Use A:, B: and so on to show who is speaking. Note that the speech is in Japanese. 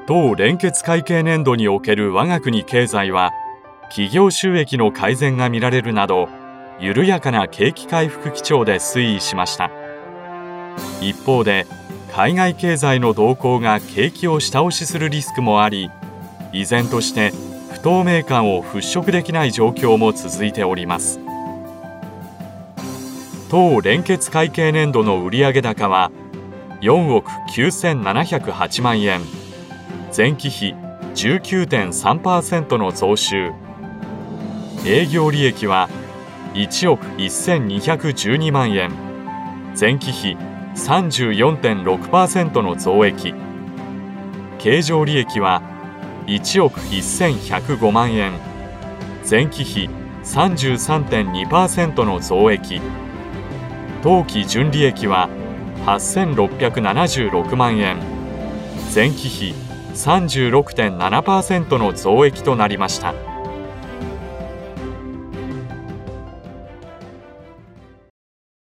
A: 当連結会計年度における我が国経済は、企業収益の改善が見られるなど、緩やかな景気回復基調で推移しました。一方で、海外経済の動向が景気を下押しするリスクもあり、依然として不透明感を払拭できない状況も続いております。当連結会計年度の売上高は4億9708万円、前期比 19.3% の増収。営業利益は1億1212万円、前期比 34.6% の増益。経常利益は1億1105万円、前期比 33.2% の増益。当期純利益は8676万円、前期比 36.7% の増益となりました。